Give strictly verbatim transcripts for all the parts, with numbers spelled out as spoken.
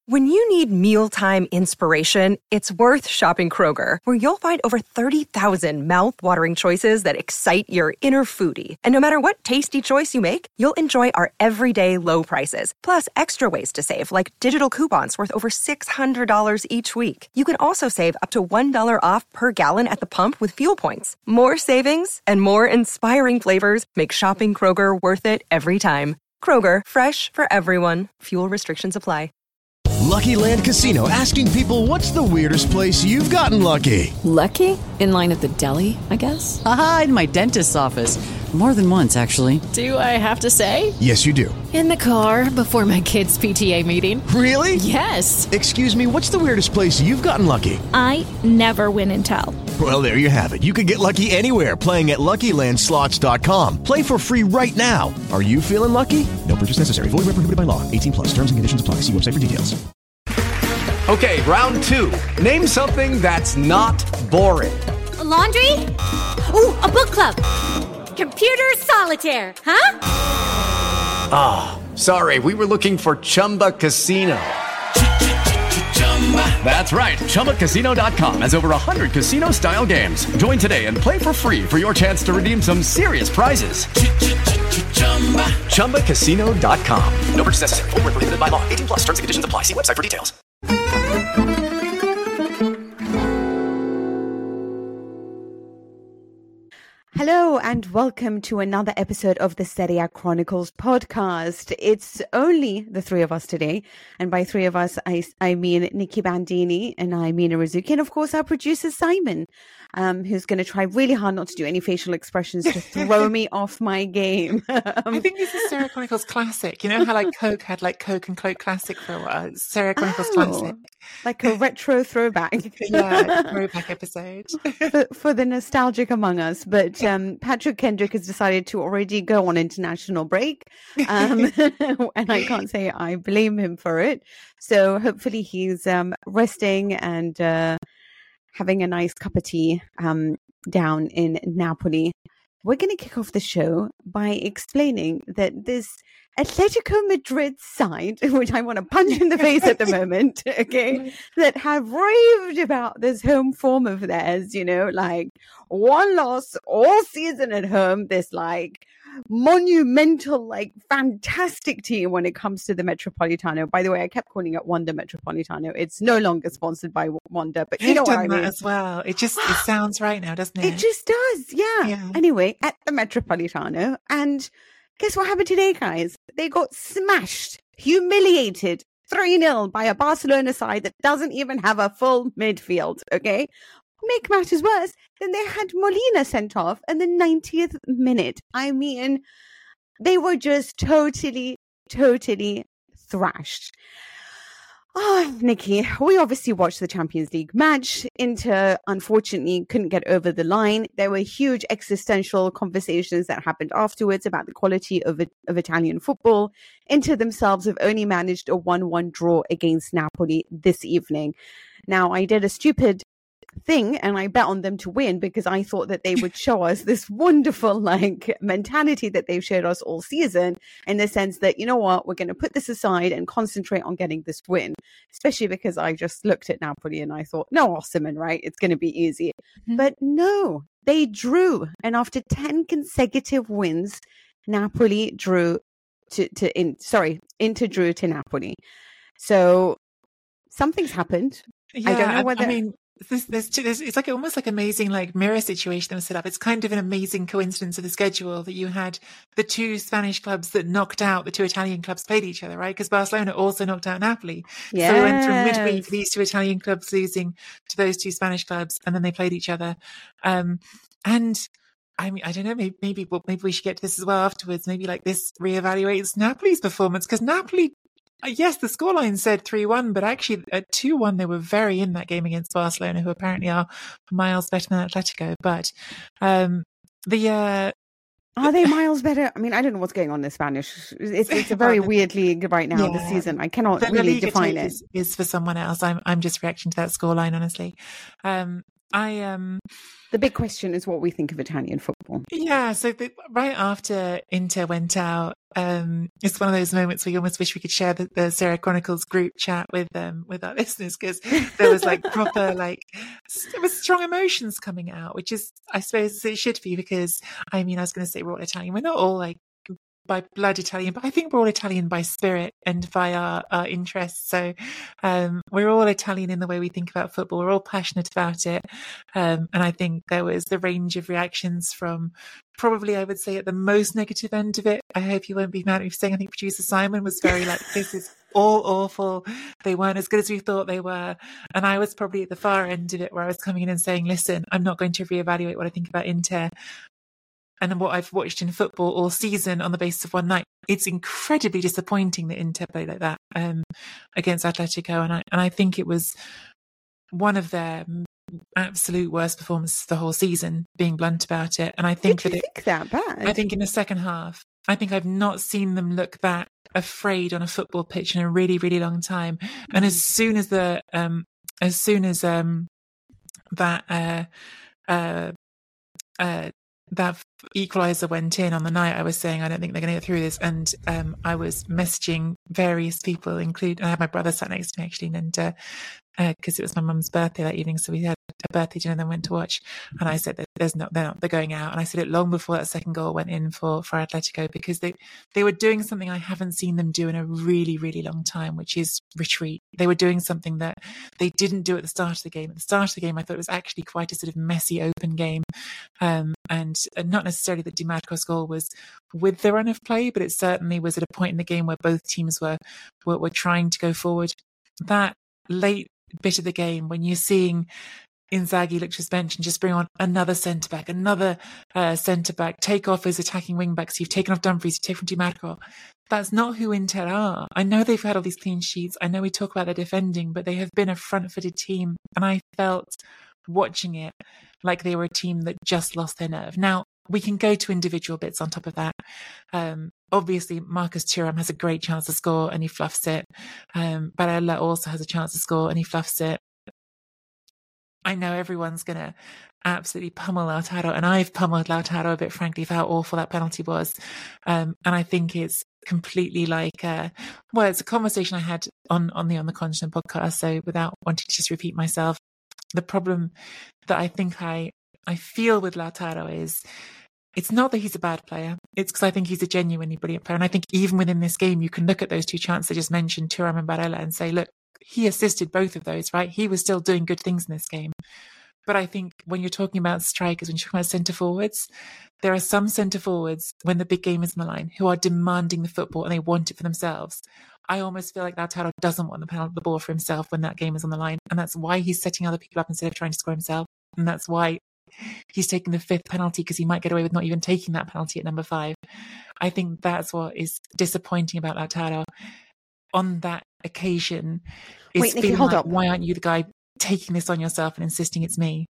When you need mealtime inspiration, it's worth shopping Kroger, where you'll find over thirty thousand mouth-watering choices that excite your inner foodie. And no matter what tasty choice you make, you'll enjoy our everyday low prices, plus extra ways to save, like digital coupons worth over six hundred dollars each week. You can also save up to one dollar off per gallon at the pump with fuel points. More savings and more inspiring flavors make shopping Kroger worth it every time. Kroger, fresh for everyone. Fuel restrictions apply. Lucky Land Casino, asking people, what's the weirdest place you've gotten lucky? Lucky? In line at the deli, I guess? Aha, in my dentist's office. More than once, actually. Do I have to say? Yes, you do. In the car before my kids' P T A meeting. Really? Yes. Excuse me, what's the weirdest place you've gotten lucky? I never win and tell. Well, there you have it. You can get lucky anywhere, playing at Lucky Land Slots dot com. Play for free right now. Are you feeling lucky? No purchase necessary. Void where prohibited by law. eighteen plus. Terms and conditions apply. See website for details. Okay, round two. Name something that's not boring. A laundry? Ooh, a book club. Computer solitaire, huh? Ah, oh, sorry. We were looking for Chumba Casino. That's right. Chumba Casino dot com has over one hundred casino-style games. Join today and play for free for your chance to redeem some serious prizes. Chumba Casino dot com. No purchase necessary. Void where prohibited by law. eighteen plus. Terms and conditions apply. See website for details. Hello and welcome to another episode of the Serie A Chronicles podcast. It's only the three of us today, and by three of us, I, I mean Nikki Bandini and I, Mina Rizuki, and of course our producer Simon, um, who's going to try really hard not to do any facial expressions to throw me off my game. um, I think this is Serie A Chronicles Classic. You know how like Coke had like Coke and Coke Classic for a while? It's Serie A Chronicles oh, Classic. Like a retro throwback. Yeah, throwback episode. for, for the nostalgic among us. But um, Patrick Kendrick has decided to already go on international break. Um, and I can't say I blame him for it. So hopefully he's um, resting and uh, having a nice cup of tea um, down in Napoli. We're going to kick off the show by explaining that this Atletico Madrid side, which I want to punch in the face at the moment, okay, that have raved about this home form of theirs, you know, like one loss all season at home, this like monumental, like fantastic team when it comes to the Metropolitano. By the way, I kept calling it Wanda Metropolitano. It's no longer sponsored by Wanda, but you You've know done what I that mean. as well. It just it sounds right now, doesn't it? It just does, yeah. Yeah. Anyway, at the Metropolitano, and guess what happened today, guys? They got smashed, humiliated, three nil by a Barcelona side that doesn't even have a full midfield, okay? Make matters worse, then they had Molina sent off in the ninetieth minute. I mean, they were just totally, totally thrashed. Oh, Nikki, we obviously watched the Champions League match. Inter, unfortunately, couldn't get over the line. There were huge existential conversations that happened afterwards about the quality of, of Italian football. Inter themselves have only managed a one one draw against Napoli this evening. Now, I did a stupid thing and I bet on them to win because I thought that they would show us this wonderful like mentality that they've showed us all season, in the sense that, you know what, we're going to put this aside and concentrate on getting this win, especially because I just looked at Napoli and I thought, no, Osimhen, right? It's going to be easy. Mm-hmm. But no, they drew. And after ten consecutive wins, Napoli drew to, to in, sorry, Inter drew to Napoli. So something's happened. Yeah, I don't know whether... I mean, There's, there's, there's, it's like almost like amazing like mirror situation that was set up. It's kind of an amazing coincidence of the schedule that you had the two Spanish clubs that knocked out the two Italian clubs played each other, right? Because Barcelona also knocked out Napoli. Yes. So we went through midweek, these two Italian clubs losing to those two Spanish clubs, and then they played each other. Um, and I mean, I don't know, maybe, maybe, well, maybe we should get to this as well afterwards. Maybe like this reevaluates Napoli's performance, because Napoli, yes, the scoreline said three one, but actually at two one, they were very in that game against Barcelona, who apparently are miles better than Atletico. But um, the... Uh, are they miles better? I mean, I don't know what's going on in Spanish. It's, it's a very weird league right now yeah. this season. I cannot the really Liga define it. Is, is for someone else. I'm I'm just reacting to that scoreline, honestly. Um, I um the big question is what we think of Italian football. Yeah, so the, right after Inter went out, um, it's one of those moments where you almost wish we could share the, the Serie A Chronicles group chat with um with our listeners, because there was like proper like there was strong emotions coming out, which is I suppose it should be, because I mean I was going to say we're all Italian, we're not all like by blood Italian, but I think we're all Italian by spirit and by our, our interests. So um, we're all Italian in the way we think about football. We're all passionate about it. Um, and I think there was the range of reactions from probably, I would say, at the most negative end of it. I hope you won't be mad at me for saying I think producer Simon was very like, this is all awful. They weren't as good as we thought they were. And I was probably at the far end of it, where I was coming in and saying, listen, I'm not going to reevaluate what I think about Inter and what I've watched in football all season on the basis of one night. It's incredibly disappointing that Inter played like that um, against Atletico, and I and I think it was one of their absolute worst performances the whole season. Being blunt about it, and I think Did that you it, think that bad? I think in the second half, I think I've not seen them look that afraid on a football pitch in a really, really long time. And as soon as the um, as soon as um, that uh, uh, uh, that equaliser went in on the night, I was saying I don't think they're going to get through this, and um, I was messaging various people, including I had my brother sat next to me actually, and because uh, uh, it was my mum's birthday that evening, so we had a birthday dinner and then went to watch, and I said that there's not they're not they're going out, and I said it long before that second goal went in for for Atletico, because they they were doing something I haven't seen them do in a really, really long time, which is retreat. They were doing something that they didn't do at the start of the game. At the start of the game, I thought it was actually quite a sort of messy, open game, um, and not necessarily that Di Marco's goal was with the run of play, but it certainly was at a point in the game where both teams were were, were trying to go forward. That late bit of the game, when you're seeing Inzaghi look to his bench and just bring on another centre back, another uh, centre back, take off his attacking wing backs. You've taken off Dumfries, you've taken from Di Marco. That's not who Inter are. I know they've had all these clean sheets. I know we talk about their defending, but they have been a front-footed team, and I felt watching it like they were a team that just lost their nerve. Now, we can go to individual bits on top of that. Um, obviously, Marcus Thuram has a great chance to score and he fluffs it. Um, Barella also has a chance to score and he fluffs it. I know everyone's going to absolutely pummel Lautaro, and I've pummeled Lautaro a bit, frankly, for how awful that penalty was. Um, and I think it's completely like, uh, well, it's a conversation I had on, on the On the Continent podcast, so without wanting to just repeat myself, the problem that I think I, I feel with Lautaro is it's not that he's a bad player. It's because I think he's a genuinely brilliant player. And I think even within this game, you can look at those two chances I just mentioned, Thuram and Barella, and say, look, he assisted both of those, right? He was still doing good things in this game. But I think when you're talking about strikers, when you're talking about centre forwards, there are some centre forwards when the big game is on the line who are demanding the football and they want it for themselves. I almost feel like Lautaro doesn't want the penalty, the ball for himself when that game is on the line. And that's why he's setting other people up instead of trying to score himself. And that's why he's taking the fifth penalty, because he might get away with not even taking that penalty at number five. I think that's what is disappointing about Lautaro on that occasion. Is Wait, Nikki, feeling hold like, up. why aren't you the guy taking this on yourself and insisting it's me?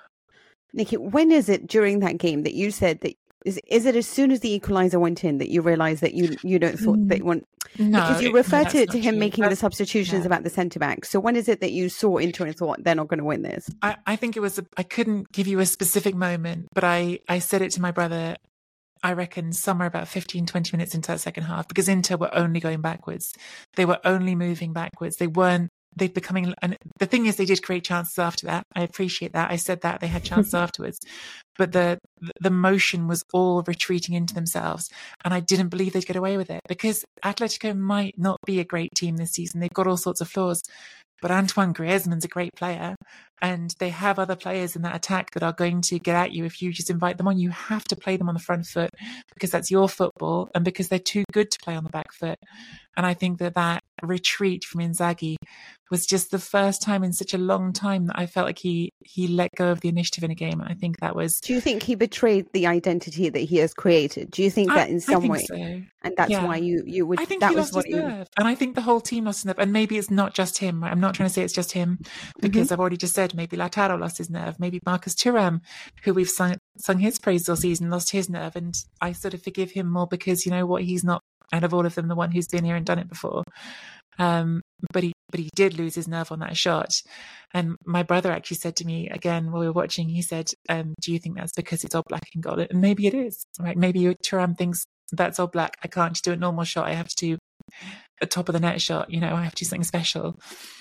Nikki, when is it during that game that you said that is is it as soon as the equaliser went in that you realised that you you don't thought that you want No, because you refer no, to, that's to not him true. making That's- the substitutions yeah. about the centre back. So when is it that you saw Inter and thought they're not going to win this? I, I think it was, a, I couldn't give you a specific moment, but I, I said it to my brother, I reckon somewhere about fifteen, twenty minutes into that second half, because Inter were only going backwards. They were only moving backwards. They weren't, they'd becoming, and the thing is they did create chances after that. I appreciate that. I said that they had chances afterwards, but the, the motion was all retreating into themselves. And I didn't believe they'd get away with it, because Atletico might not be a great team this season. They've got all sorts of flaws, but Antoine Griezmann's a great player, and they have other players in that attack that are going to get at you if you just invite them on. You have to play them on the front foot, because that's your football and because they're too good to play on the back foot. And I think that that retreat from Inzaghi was just the first time in such a long time that I felt like he he let go of the initiative in a game. And I think that was... Do you think he betrayed the identity that he has created? Do you think that I, in some I think way? So. And that's Yeah. why you, you would... I think that he was lost what his you, nerve. And I think the whole team lost his nerve. And maybe it's not just him. Right? I'm not trying to say it's just him, because Mm-hmm. I've already just said maybe Lautaro lost his nerve. Maybe Marcus Thuram, who we've sung, sung his praises all season, lost his nerve. And I sort of forgive him more because, you know what, he's not, out of all of them, the one who's been here and done it before. Um, but he, but he did lose his nerve on that shot. And my brother actually said to me again while we were watching, he said, um, do you think that's because it's Oblak in goal? And maybe it is, right? Maybe Thuram thinks that's Oblak. I can't just do a normal shot. I have to do a top of the net shot. You know, I have to do something special.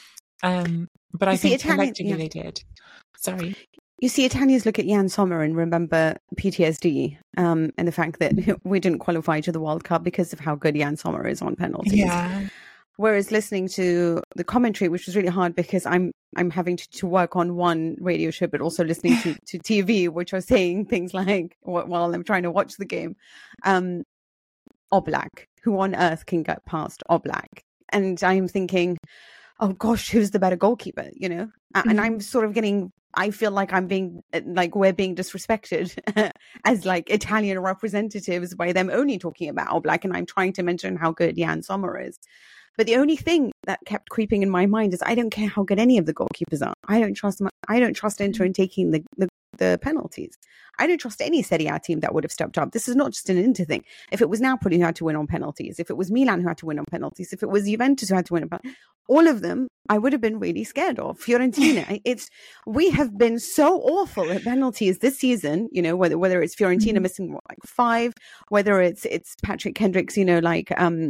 Um, but I You see, think Italian- collectively yeah. they did. Sorry. You see, Italians look at Jan Sommer and remember P T S D um, and the fact that we didn't qualify to the World Cup because of how good Jan Sommer is on penalties. Yeah. Whereas listening to the commentary, which was really hard because I'm I'm having to, to work on one radio show, but also listening to, to T V, which are saying things like wh- while I'm trying to watch the game, um, Oblak, who on earth can get past Oblak? And I'm thinking, oh gosh, who's the better goalkeeper? You know, mm-hmm. And I'm sort of getting. I feel like I'm being like we're being disrespected as like Italian representatives by them only talking about Oblak, and I'm trying to mention how good Jan Sommer is. But the only thing that kept creeping in my mind is I don't care how good any of the goalkeepers are. I don't trust. My, I don't trust Inter in taking the, the the penalties. I don't trust any Serie A team that would have stepped up. This is not just an Inter thing. If it was Napoli who had to win on penalties, if it was Milan who had to win on penalties, if it was Juventus who had to win on penalties, all of them, I would have been really scared of. Fiorentina, it's we have been so awful at penalties this season. You know, whether whether it's Fiorentina mm-hmm. missing what, like five, whether it's it's Patrick Kendrick's, you know, like um.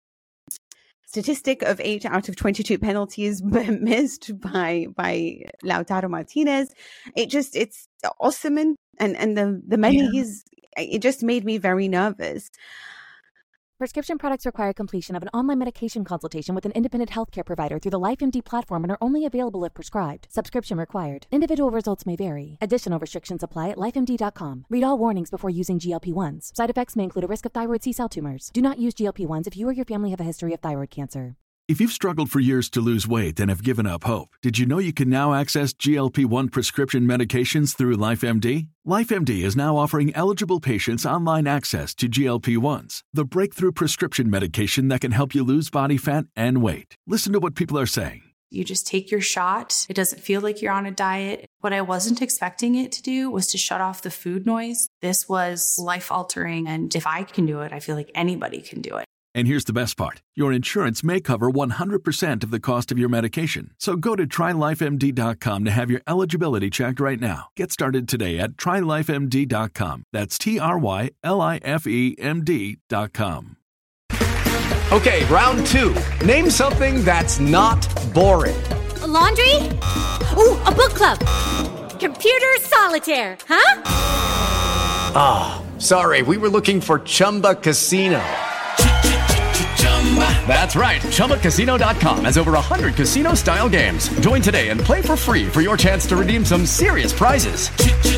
statistic of eight out of twenty-two penalties missed by by Lautaro Martinez. It just it's Osimhen and and the the many yeah. he's it just made me very nervous. Prescription products require completion of an online medication consultation with an independent healthcare provider through the LifeMD platform and are only available if prescribed. Subscription required. Individual results may vary. Additional restrictions apply at life M D dot com. Read all warnings before using G L P ones. Side effects may include a risk of thyroid C-cell tumors. Do not use G L P ones if you or your family have a history of thyroid cancer. If you've struggled for years to lose weight and have given up hope, did you know you can now access G L P one prescription medications through LifeMD? LifeMD is now offering eligible patients online access to G L P ones, the breakthrough prescription medication that can help you lose body fat and weight. Listen to what people are saying. You just take your shot. It doesn't feel like you're on a diet. What I wasn't expecting it to do was to shut off the food noise. This was life-altering, and if I can do it, I feel like anybody can do it. And here's the best part. Your insurance may cover one hundred percent of the cost of your medication. So go to try life M D dot com to have your eligibility checked right now. Get started today at try life M D dot com. That's T R Y L I F E M D dot com. Okay, round two. Name something that's not boring. A laundry? Ooh, a book club. Computer solitaire, huh? Ah, oh, sorry. We were looking for Chumba Casino. That's right. Chumba Casino dot com has over one hundred casino-style games. Join today and play for free for your chance to redeem some serious prizes.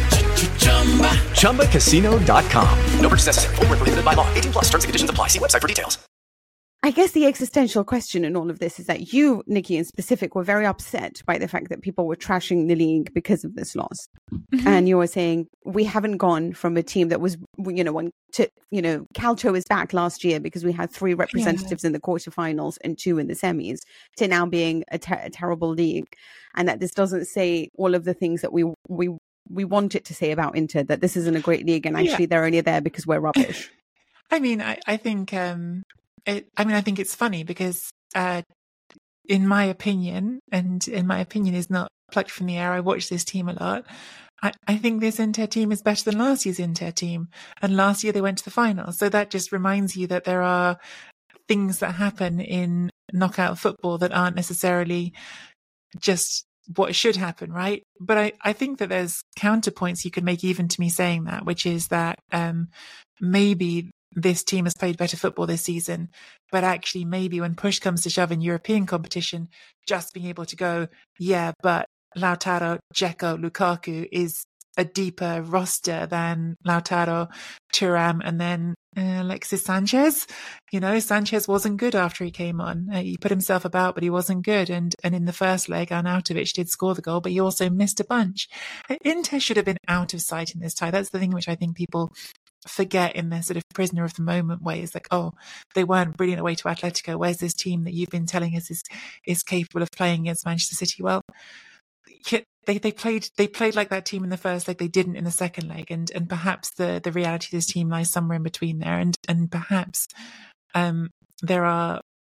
Chumba Casino dot com. No purchase necessary. Void where prohibited by law. eighteen plus. Terms and conditions apply. See website for details. I guess the existential question in all of this is that you, Nikki, in specific, were very upset by the fact that people were trashing the league because of this loss. Mm-hmm. And you were saying, we haven't gone from a team that was, you know, when to, you know, Calcio is back last year because we had three representatives yeah. in the quarterfinals and two in the semis, to now being a, ter- a terrible league. And that this doesn't say all of the things that we, we, we want it to say about Inter, that this isn't a great league and actually yeah. they're only there because we're rubbish. I mean, I, I think, um, It, I mean, I think it's funny because, uh, in my opinion, and in my opinion is not plucked from the air, I watch this team a lot. I, I think this Inter team is better than last year's Inter team. And last year they went to the final. So that just reminds you that there are things that happen in knockout football that aren't necessarily just what should happen, right? But I, I think that there's counterpoints you could make even to me saying that, which is that um, maybe this team has played better football this season, but actually maybe when push comes to shove in European competition, just being able to go, yeah, but Lautaro, Dzeko, Lukaku is a deeper roster than Lautaro, Thuram, and then uh, Alexis Sanchez. You know, Sanchez wasn't good after he came on. Uh, he put himself about, but he wasn't good. And and in the first leg, Arnautovic did score the goal, but he also missed a bunch. Inter should have been out of sight in this tie. That's the thing which I think people forget in their sort of prisoner of the moment way. Is like, oh, they weren't brilliant away to Atletico. Where's this team that you've been telling us is is capable of playing against Manchester City? Well, they they played they played like that team in the first leg. They didn't in the second leg, and and perhaps the the reality of this team lies somewhere in between there. And and perhaps um there are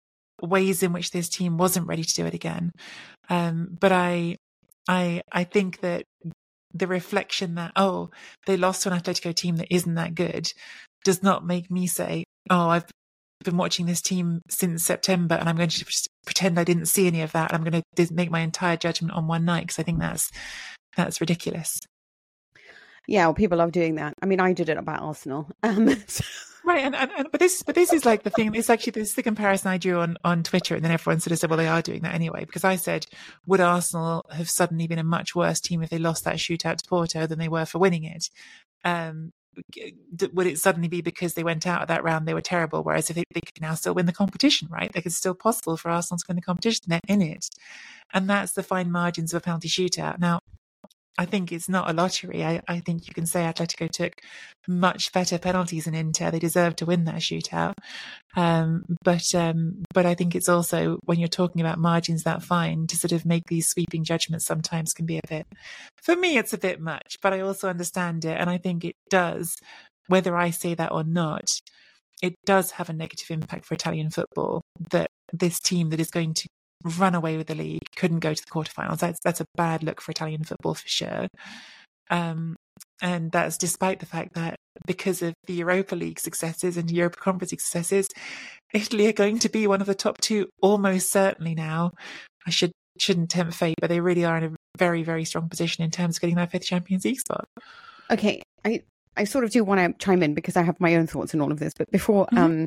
ways in which this team wasn't ready to do it again. Um, but I, I, I think that the reflection that, oh, they lost to an Atletico team that isn't that good does not make me say, oh, I've been watching this team since September and I'm going to pretend I didn't see any of that. I'm going to make my entire judgment on one night, because I think that's that's ridiculous. Yeah, well, people love doing that. I mean, I did it about Arsenal. Um, so. Right, and, and, and but this but this is like the thing. It's actually this is the comparison I drew on, on Twitter, and then everyone sort of said, well, they are doing that anyway, because I said, would Arsenal have suddenly been a much worse team if they lost that shootout to Porto than they were for winning it? Um, would it suddenly be because they went out of that round they were terrible? Whereas if they, they could now still win the competition, right? Like, it's still possible for Arsenal to win the competition. They're in it, and that's the fine margins of a penalty shootout. Now, I think it's not a lottery. I, I think you can say Atletico took much better penalties than Inter. They deserved to win that shootout. Um, but um, but I think it's also, when you're talking about margins that fine, to sort of make these sweeping judgments sometimes can be a bit, for me, it's a bit much, but I also understand it. And I think it does, whether I say that or not, it does have a negative impact for Italian football, that this team that is going to run away with the league couldn't go to the quarterfinals. That's that's a bad look for Italian football for sure. Um, and that's despite the fact that because of the Europa League successes and Europa Conference successes, Italy are going to be one of the top two almost certainly now. I should shouldn't tempt fate, but they really are in a very, very strong position in terms of getting that fifth Champions League spot. Okay, I I sort of do want to chime in because I have my own thoughts on all of this, but before mm-hmm. um.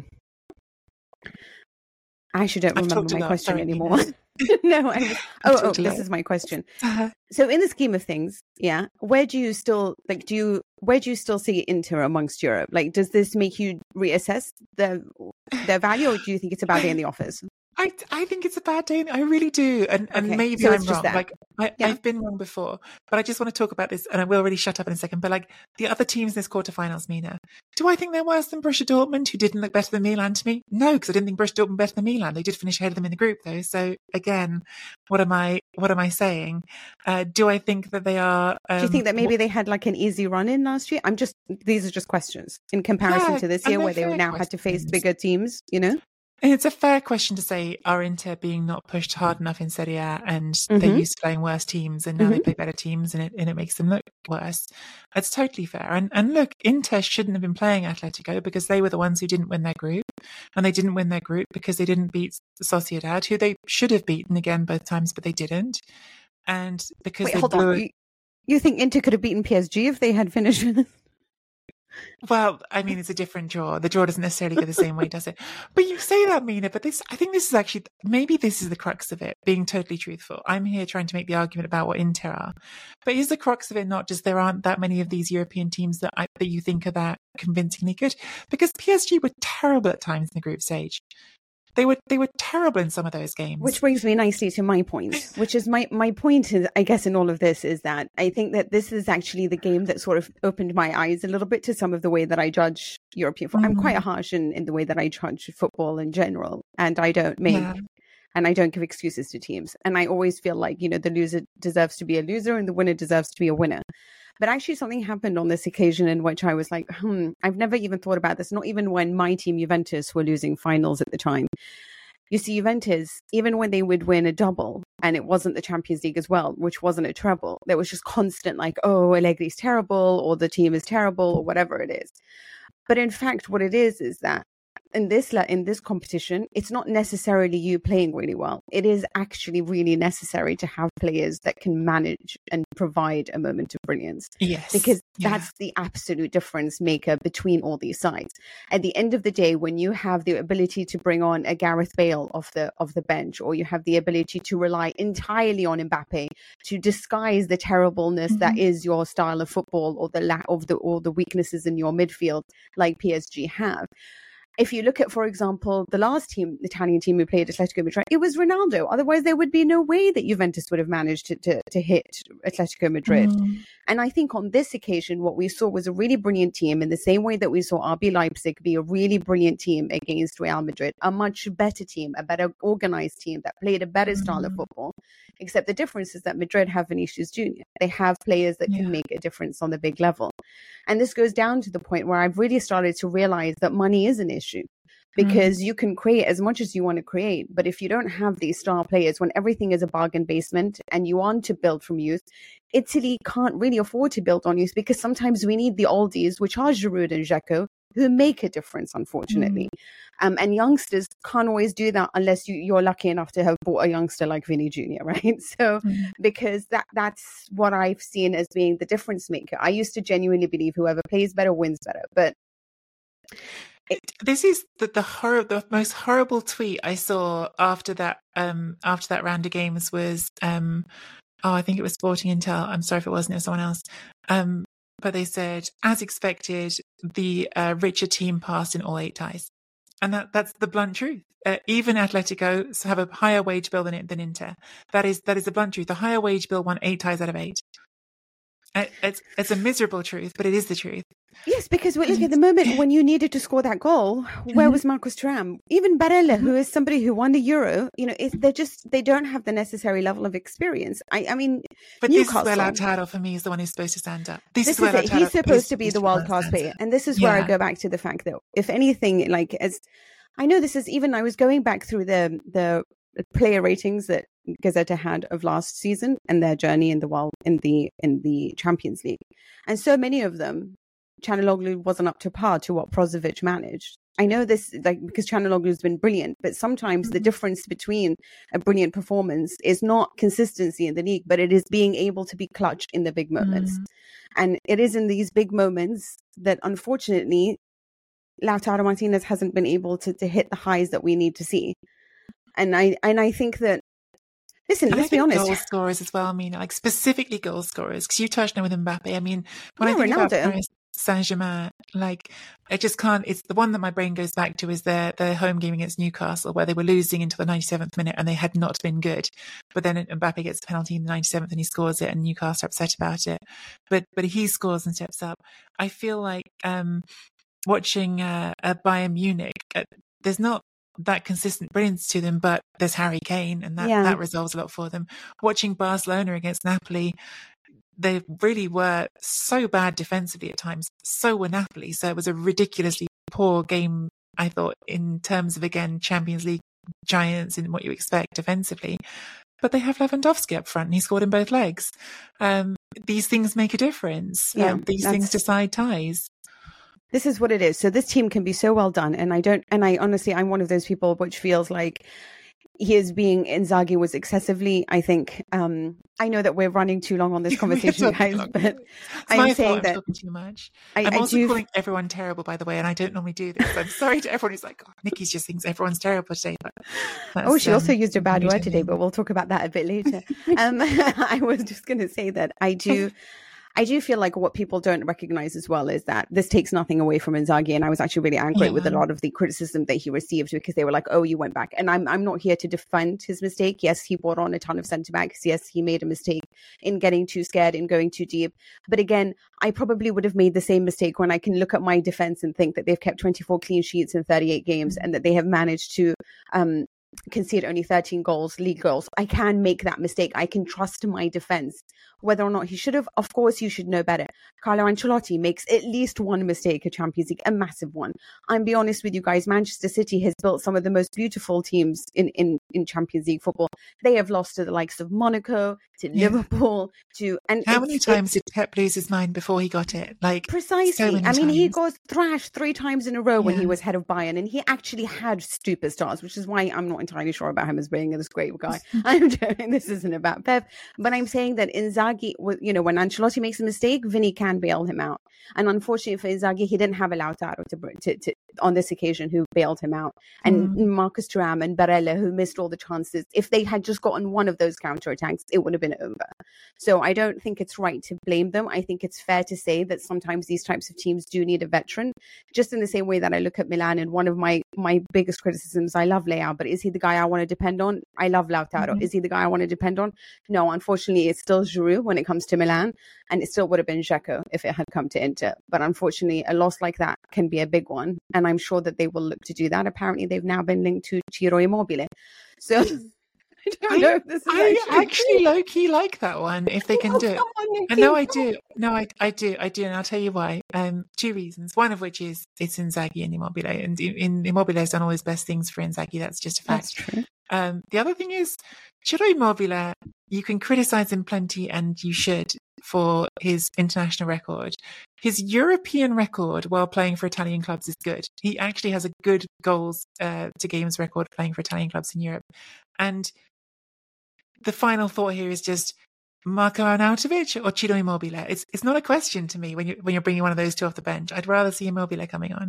I actually don't remember my question Sorry, anymore. no, I was, oh, oh, this is my question. Uh-huh. So, in the scheme of things, yeah, where do you still like? Do you where do you still see Inter amongst Europe? Like, does this make you reassess their their value, or do you think it's a bad day in the office? I, I think it's a bad day. I really do. And, and okay. maybe so I'm wrong. That. Like I, yeah. I've been wrong before, but I just want to talk about this, and I will really shut up in a second. But like the other teams in this quarterfinals, Mina, do I think they're worse than Borussia Dortmund, who didn't look better than Milan to me? No, because I didn't think Borussia Dortmund were better than Milan. They did finish ahead of them in the group though. So again, what am I, what am I saying? Uh, do I think that they are, um, do you think that maybe they had like an easy run in last year? I'm just, these are just questions in comparison yeah, to this year where they now questions. had to face bigger teams, you know? And it's a fair question to say, are Inter being not pushed hard enough in Serie A, and mm-hmm. they're used to playing worse teams, and now mm-hmm. they play better teams, and it and it makes them look worse. It's totally fair. And and look, Inter shouldn't have been playing Atletico because they were the ones who didn't win their group, and they didn't win their group because they didn't beat Sociedad, who they should have beaten again both times, but they didn't. And because Wait, they hold blew on. You, you think Inter could have beaten P S G if they had finished? Well, I mean, it's a different draw. The draw doesn't necessarily go the same way, does it? But you say that, Mina, but this, I think this is actually, maybe this is the crux of it, being totally truthful. I'm here trying to make the argument about what Inter are. But is the crux of it not just there aren't that many of these European teams that I, that you think are that convincingly good? Because P S G were terrible at times in the group stage. They were they were terrible in some of those games. Which brings me nicely to my point, which is my, my point is, I guess, in all of this is that I think that this is actually the game that sort of opened my eyes a little bit to some of the way that I judge European football. Mm-hmm. I'm quite harsh in, in the way that I judge football in general, and I don't make yeah. and I don't give excuses to teams. And I always feel like, you know, the loser deserves to be a loser and the winner deserves to be a winner. But actually something happened on this occasion in which I was like, hmm, I've never even thought about this, not even when my team Juventus were losing finals at the time. You see, Juventus, even when they would win a double, and it wasn't the Champions League as well, which wasn't a treble, there was just constant like, oh, Allegri's terrible, or the team is terrible, or whatever it is. But in fact, what it is, is that in this in this competition, it's not necessarily you playing really well. It is actually really necessary to have players that can manage and provide a moment of brilliance. Yes. Because yeah. that's the absolute difference maker between all these sides. At the end of the day, when you have the ability to bring on a Gareth Bale off the off the bench, or you have the ability to rely entirely on Mbappe to disguise the terribleness mm-hmm. that is your style of football, or the lack of the or the weaknesses in your midfield, like P S G have. If you look at, for example, the last team, the Italian team who played Atletico Madrid, it was Ronaldo. Otherwise, there would be no way that Juventus would have managed to, to, to hit Atletico Madrid. Mm. And I think on this occasion, what we saw was a really brilliant team, in the same way that we saw R B Leipzig be a really brilliant team against Real Madrid, a much better team, a better organized team that played a better mm. style of football. Except the difference is that Madrid have Vinicius Junior They have players that yeah. can make a difference on the big level. And this goes down to the point where I've really started to realize that money is an issue. because mm. you can create as much as you want to create. But if you don't have these star players, when everything is a bargain basement and you want to build from youth, Italy can't really afford to build on youth, because sometimes we need the oldies, which are Giroud and Dzeko, who make a difference, unfortunately. Mm. Um, and youngsters can't always do that unless you, you're lucky enough to have bought a youngster like Vinny Junior, right? So, mm. because that that's what I've seen as being the difference maker. I used to genuinely believe whoever plays better wins better, but it, this is the the, hor- the most horrible tweet I saw after that um after that round of games was um oh I think it was Sporting Intel. I'm sorry if it wasn't, it was someone else. Um, but they said, as expected, the uh, richer team passed in all eight ties. And that, that's the blunt truth. Uh, even Atletico have a higher wage bill than, than Inter. That is that is the blunt truth. The higher wage bill won eight ties out of eight. Uh, it's, it's a miserable truth, but it is the truth. Yes, because look, at the moment when you needed to score that goal, where was Marcus Thuram? Even Barella, who is somebody who won the Euro, you know, it, they're just, they don't have the necessary level of experience. I, I mean, but Newcastle, this is where Lautaro for me is the one who's supposed to stand up. This, this is, where is it. He's supposed to be the world class player, and this is where yeah. I go back to the fact that, if anything, like as I know, this is even I was going back through the the player ratings that Gazzetta had of last season and their journey in the world in the in the Champions League, and so many of them, Çalhanoğlu wasn't up to par to what Brozovic managed. I know this, like, because Çalhanoğlu has been brilliant, but sometimes mm-hmm. the difference between a brilliant performance is not consistency in the league, but it is being able to be clutch in the big moments. Mm-hmm. And it is in these big moments that, unfortunately, Lautaro Martinez hasn't been able to, to hit the highs that we need to see. And I and I think that, listen, and let's I think be honest. Goal scorers as well. I mean, like specifically goal scorers, because you touched on with Mbappe. I mean, when yeah, I think Ronaldo. about Paris Saint-Germain, like, I just can't, it's the one that my brain goes back to is their, their home game against Newcastle, where they were losing until the ninety-seventh minute and they had not been good. But then Mbappe gets a penalty in the ninety-seventh and he scores it, and Newcastle are upset about it. But, but he scores and steps up. I feel like, um, watching, uh, uh Bayern Munich, uh, there's not that consistent brilliance to them, but there's Harry Kane, and that, yeah. that resolves a lot for them. Watching Barcelona against Napoli, they really were so bad defensively at times. So were Napoli. So it was a ridiculously poor game, I thought, in terms of, again, Champions League giants and what you expect defensively. But they have Lewandowski up front, and he scored in both legs. Um, these things make a difference. Yeah, um, these things decide ties. This is what it is. So this team can be so well done. And I don't, and I honestly, I'm one of those people which feels like he is being, Inzaghi was excessively, I think, um, I know that we're running too long on this conversation, guys, but I'm saying that. I'm talking too much. I, I'm I also do... calling everyone terrible, by the way, and I don't normally do this. I'm sorry to everyone who's like, oh, Nikki's just thinks everyone's terrible today. But oh, she um, also used a bad word today, but we'll talk about that a bit later. um, I was just going to say that I do. I do feel like what people don't recognize as well is that this takes nothing away from Inzaghi. And I was actually really angry yeah. with a lot of the criticism that he received, because they were like, oh, you went back. And I'm I'm not here to defend his mistake. Yes, he brought on a ton of centre backs. Yes, he made a mistake in getting too scared, in going too deep. But again, I probably would have made the same mistake when I can look at my defense and think that they've kept twenty-four clean sheets in thirty-eight games, and that they have managed to um, concede only thirteen goals, league goals. I can make that mistake. I can trust my defense. Whether or not he should have, of course, you should know better. Carlo Ancelotti makes at least one mistake at Champions League, a massive one. I'm be honest with you guys, Manchester City has built some of the most beautiful teams in, in, in Champions League football. They have lost to the likes of Monaco, to yeah. Liverpool, to... and How many times did Pep lose his mind before he got it? Like Precisely. So many I mean, times. he got thrashed three times in a row when yeah. he was head of Bayern, and he actually had superstars, which is why I'm not entirely sure about him as being this great guy. I'm joking. This isn't about Pep, but I'm saying that Inzaghi, you know, when Ancelotti makes a mistake, Vinny can bail him out. And unfortunately for Inzaghi, he didn't have a Lautaro to, to, to, on this occasion who bailed him out. And mm. Marcus Thuram and Barella, who missed all the chances. If they had just gotten one of those counterattacks, it would have been over. So I don't think it's right to blame them. I think it's fair to say that sometimes these types of teams do need a veteran. Just in the same way that I look at Milan, and one of my, my biggest criticisms, I love Leao, but is he the guy I want to depend on? I love Lautaro. Mm-hmm. Is he the guy I want to depend on? No, unfortunately, it's still Giroud when it comes to Milan, and it still would have been Dzeko if it had come to Inter. But unfortunately, a loss like that can be a big one, and I'm sure that they will look to do that. Apparently, they've now been linked to Ciro Immobile. So don't I, know if this is I actually, actually low key like that one if they can Oh, do it. come on, Nikki. And no, I do. No, I, I do. I do. And I'll tell you why. Um, two reasons. One of which is it's Inzaghi and Immobile. And in, Immobile has done all his best things for Inzaghi. That's just a fact. That's true. Um, the other thing is, Ciro Immobile, you can criticize him plenty, and you should, for his international record. His European record while playing for Italian clubs is good. He actually has a good goals uh, to games record playing for Italian clubs in Europe. And the final thought here is just Marco Arnautovic or Ciro Immobile. It's it's not a question to me when you when you're bringing one of those two off the bench. I'd rather see Immobile coming on.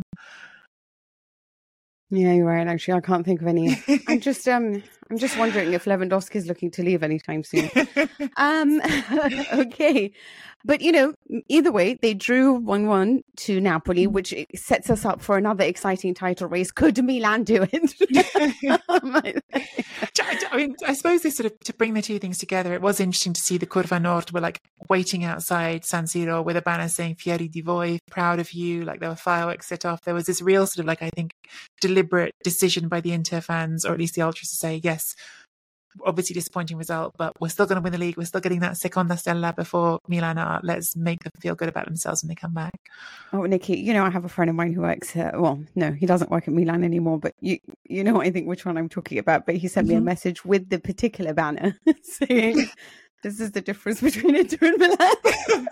Yeah, you're right. Actually, I can't think of any. I'm just um, I'm just wondering if Lewandowski is looking to leave anytime soon. um, okay, but you know, either way, they drew one one to Napoli, which sets us up for another exciting title race. Could Milan do it? I mean, I suppose this sort of to bring the two things together. It was interesting to see the Curva Nord were like waiting outside San Siro with a banner saying "Fieri di voi," proud of you. Like there were fireworks set off. There was this real sort of like I think deliberate decision by the Inter fans, or at least the ultras, to say yes. Obviously disappointing result, but we're still going to win the league. We're still getting that Seconda Stella before Milan are. Let's make them feel good about themselves when they come back. Oh, Nikki, you know, I have a friend of mine who works at, well, no, he doesn't work at Milan anymore, but you you know, I think which one I'm talking about, but he sent mm-hmm. me a message with the particular banner saying, this is the difference between Inter and Milan.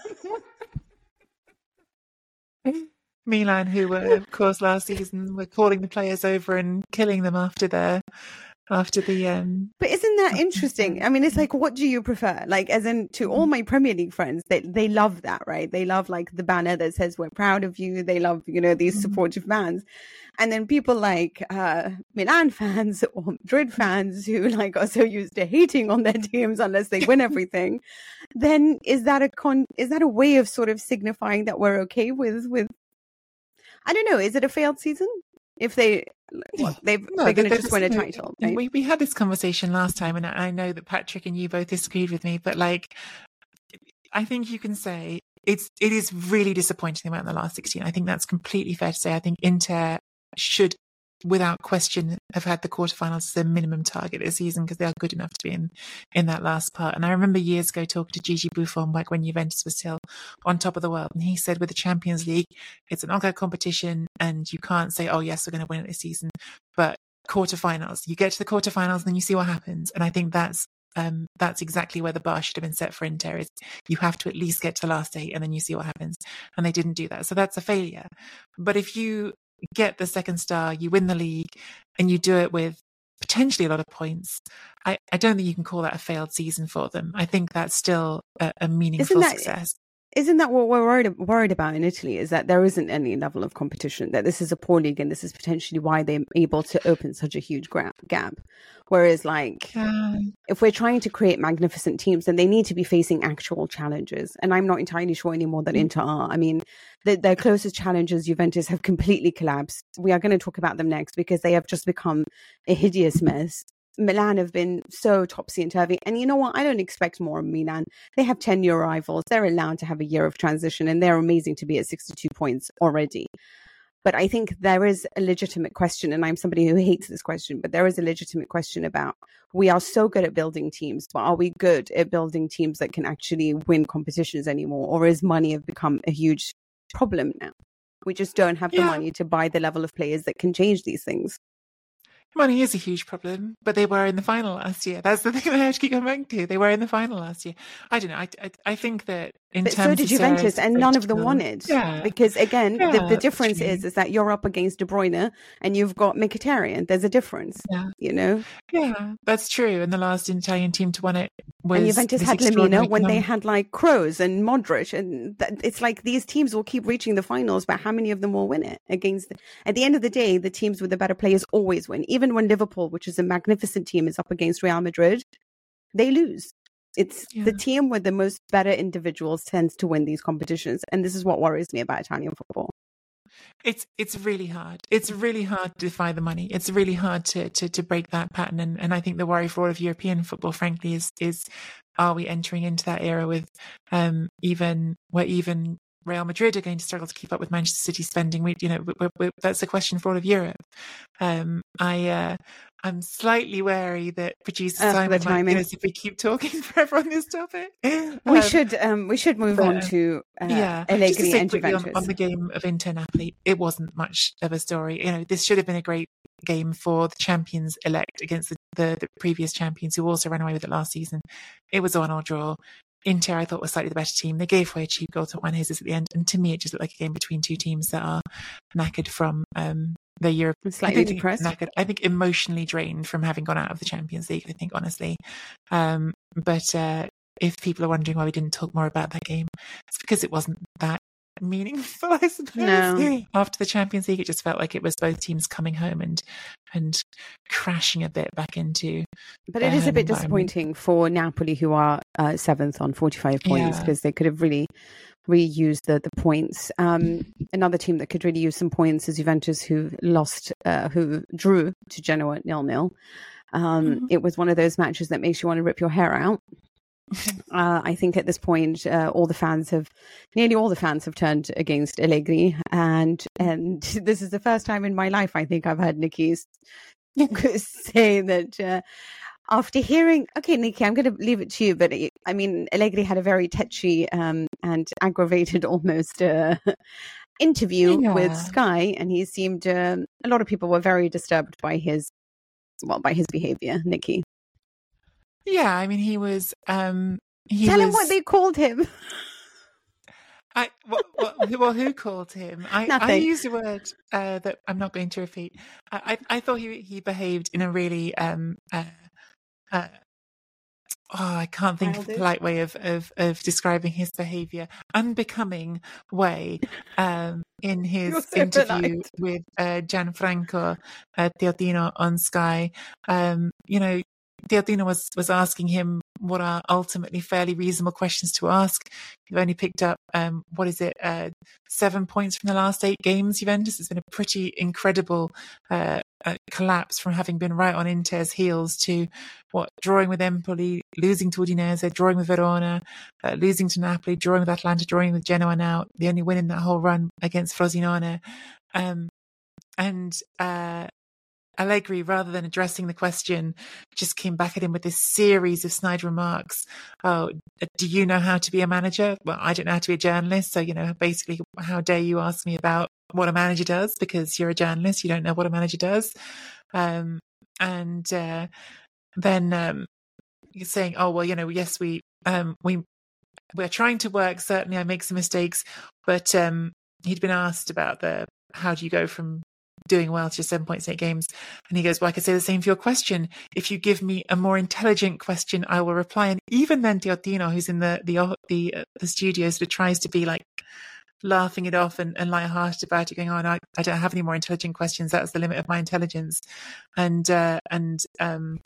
Milan, who were, of course, last season, were calling the players over and killing them after their After the um but isn't that interesting? I mean, it's like, what do you prefer? Like, as in, to all my Premier League friends, they they love that, right? They love like the banner that says we're proud of you. They love, you know, these supportive fans. And then people like uh Milan fans or Madrid fans who like are so used to hating on their teams unless they win everything. Then is that a con is that a way of sort of signifying that we're okay with with I don't know, is it a failed season? If they, well, they've, no, they're going to there's- just win a title. Right? We we had this conversation last time, and I I know that Patrick and you both disagreed with me, but like, I think you can say it's it is really disappointing them out in the last sixteen. I think that's completely fair to say. I think Inter should, without question, have had the quarterfinals as their minimum target this season because they are good enough to be in in that last part. And I remember years ago talking to Gigi Buffon back when Juventus was still on top of the world, and he said with the Champions League, it's an knockout competition, and you can't say, oh yes, we're going to win it this season, but quarterfinals, you get to the quarterfinals, and then you see what happens. And I think that's um, that's exactly where the bar should have been set for Inter. Is you have to at least get to the last eight, and then you see what happens. And they didn't do that, so that's a failure. But if you get the second star, you win the league, and you do it with potentially a lot of points, I, I don't think you can call that a failed season for them. I think that's still a, a meaningful Isn't that, success. Isn't that what we're worried, worried about in Italy, is that there isn't any level of competition, that this is a poor league, and this is potentially why they're able to open such a huge gra- gap. Whereas, like, Um, if we're trying to create magnificent teams, then they need to be facing actual challenges. And I'm not entirely sure anymore that Inter are. I mean, the, their closest challengers, Juventus, have completely collapsed. We are going to talk about them next because they have just become a hideous mess. Milan have been so topsy and turvy. And you know what? I don't expect more of Milan. They have ten year rivals. They're allowed to have a year of transition, and they're amazing to be at sixty-two points already. But I think there is a legitimate question, and I'm somebody who hates this question, but there is a legitimate question about, we are so good at building teams, but are we good at building teams that can actually win competitions anymore? Or is money have become a huge problem now? We just don't have the Yeah. money to buy the level of players that can change these things. Money is a huge problem, but they were in the final last year. That's the thing that I have to keep coming back to. They were in the final last year. I don't know. I, I, I think that in But terms so did of Juventus, Sarah's and none of them political- won it. Yeah. Because again, Yeah, the, the that's difference true. is is that you're up against De Bruyne and you've got Mkhitaryan. There's a difference, Yeah. you know. Yeah, that's true. And the last Italian team to win it was And Juventus this had Lamina extraordinary when they phenomenon. had like Kroos and Modric, and that, it's like these teams will keep reaching the finals, but how many of them will win it? Against, at the end of the day, the teams with the better players always win. Even when Liverpool, which is a magnificent team, is up against Real Madrid, they lose. It's Yeah. the team with the most better individuals tends to win these competitions, and this is what worries me about Italian football. It's it's really hard. It's really hard to defy the money. It's really hard to to, to break that pattern. And, and I think the worry for all of European football, frankly, is is are we entering into that era with um even where even Real Madrid are going to struggle to keep up with Manchester City spending? We, you know, we, we, we, that's a question for all of Europe. Um, I uh, I'm slightly wary that producer Uh, Simon the might timing. get us if we keep talking forever on this topic. We Um, should um we should move but, on um, to uh, yeah, just to Allegri say and quickly on, Juventus. on the game of Inter Napoli, it wasn't much of a story. You know, this should have been a great game for the champions elect against the, the, the previous champions who also ran away with it last season. It was on or draw. Inter, I thought, was slightly the better team. They gave away a cheap goal to Juan Jesus at the end, and to me, it just looked like a game between two teams that are knackered from um, their Europe. Slightly I think depressed. Knackered. I think emotionally drained from having gone out of the Champions League. I think honestly, um, but uh, if people are wondering why we didn't talk more about that game, it's because it wasn't that meaningful, I suppose. No. After the Champions League, it just felt like it was both teams coming home and and crashing a bit back into. But it is a um, bit environment. disappointing for Napoli, who are uh, seventh on forty-five points, Yeah. because they could have really reused the, the points. Um, another team that could really use some points is Juventus, who lost, uh, who drew to Genoa nil-nil. Um, Mhm. It was one of those matches that makes you want to rip your hair out. Uh, I think at this point, uh, all the fans have, nearly all the fans have turned against Allegri, and and this is the first time in my life I think I've heard Nikki say that. Uh, after hearing, okay, Nikki, I'm going to leave it to you, but it, I mean, Allegri had a very touchy um, and aggravated almost uh, interview Yeah. with Sky, and he seemed um, a lot of people were very disturbed by his well by his behavior. Nikki, Yeah, I mean, he was. Um, he tell was, him what they called him. I what, what, who- well, who called him? I, I Nothing. used a word uh, that I'm not going to repeat. I, I, I thought he he behaved in a really um, uh, uh, oh, I can't think of a Childish. polite way of, of, of describing his behaviour, unbecoming way um, in his You're so interview polite. with uh, Gianfranco uh, Teotino on Sky. Um, you know, Teotino was, was asking him what are ultimately fairly reasonable questions to ask. You've only picked up, um, what is it, uh, seven points from the last eight games, Juventus. It's been a pretty incredible uh, uh, collapse from having been right on Inter's heels to, what, drawing with Empoli, losing to Udinese, drawing with Verona, uh, losing to Napoli, drawing with Atalanta, drawing with Genoa now, the only win in that whole run against Frosinone. Um, and uh, Allegri, rather than addressing the question, just came back at him with this series of snide remarks. Oh, do you know how to be a manager? Well, I don't know how to be a journalist. So, you know, basically, how dare you ask me about what a manager does, because you're a journalist, you don't know what a manager does. Um, and uh, then um, you're saying, oh, well, you know, yes, we, um, we, we're trying to work. Certainly I make some mistakes, but um, he'd been asked about the, how do you go from doing well to just seven points in eight games? And he goes, well, I could say the same for your question. If you give me a more intelligent question, I will reply. And even then, Teotino, who's in the the the, uh, the studio, sort of tries to be like laughing it off and, and lighthearted about it, going, oh, no, I, I don't have any more intelligent questions. That's the limit of my intelligence. And, uh, and, um,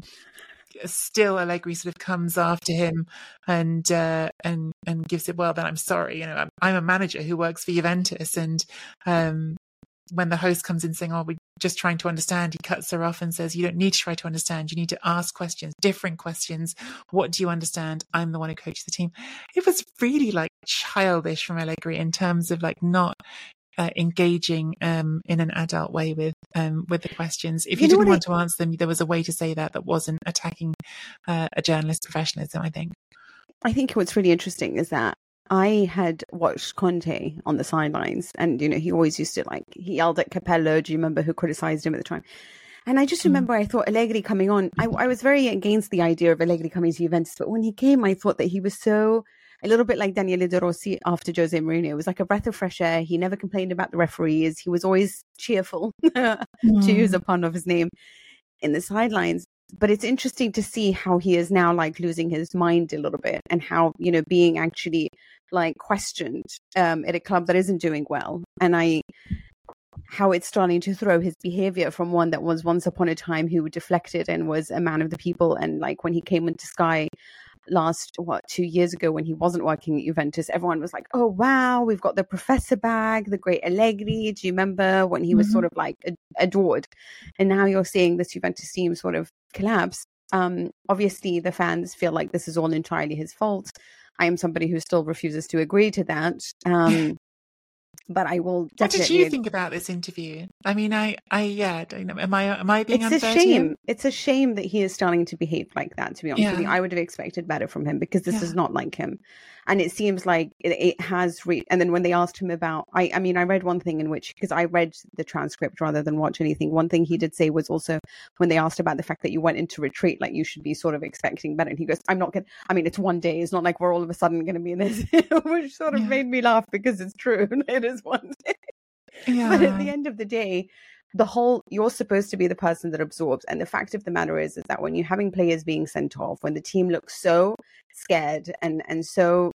still Allegri sort of comes after him and uh, and and gives it, well, then I'm sorry, you know, I'm, I'm a manager who works for Juventus, and um, when the host comes in saying, oh, we're just trying to understand, he cuts her off and says, you don't need to try to understand, you need to ask questions, different questions. What do you understand? I'm the one who coaches the team. It was really like childish from Allegri in terms of like not Uh, engaging um, in an adult way with um, with the questions. If you, You know didn't what want I- to answer them, there was a way to say that that wasn't attacking uh, a journalist's professionalism, I think. I think what's really interesting is that I had watched Conte on the sidelines, and you know he always used to like he yelled at Capello. Do you remember who criticized him at the time? And I just remember I thought Allegri coming on. I, I was very against the idea of Allegri coming to Juventus, but when he came, I thought that he was so a little bit like Daniele De Rossi after Jose Mourinho. It was like a breath of fresh air. He never complained about the referees. He was always cheerful, to use a pun of his name, in the sidelines. But it's interesting to see how he is now like losing his mind a little bit, and how, you know, being actually like questioned um, at a club that isn't doing well. And I, how it's starting to throw his behavior from one that was once upon a time who deflected and was a man of the people. And like when he came into Sky last, what, two years ago when he wasn't working at Juventus, everyone was like, oh, wow, we've got the professor bag, the great Allegri. Do you remember when he was Mm-hmm. sort of like ad- adored? And now you're seeing this Juventus team sort of collapse. Um, obviously, the fans feel like this is all entirely his fault. I am somebody who still refuses to agree to that. Um, But I will definitely. What did you think about this interview? I mean, I, I, yeah, don't know. Am I, am I being It's unfair a to shame. him? It's a shame that he is starting to behave like that. To be honest Yeah. with you, I would have expected better from him because this Yeah. is not like him, and it seems like it, it has. Re- and then when they asked him about, I, I mean, I read one thing in which because I read the transcript rather than watch anything. One thing he did say was also when they asked about the fact that you went into retreat, like you should be sort of expecting better, and he goes, "I'm not going. I mean, it's one day. It's not like we're all of a sudden going to be in this," which sort of Yeah. made me laugh because it's true. It is one day. Yeah. But at the end of the day, the whole you're supposed to be the person that absorbs. And the fact of the matter is, is that when you're having players being sent off, when the team looks so scared and and so,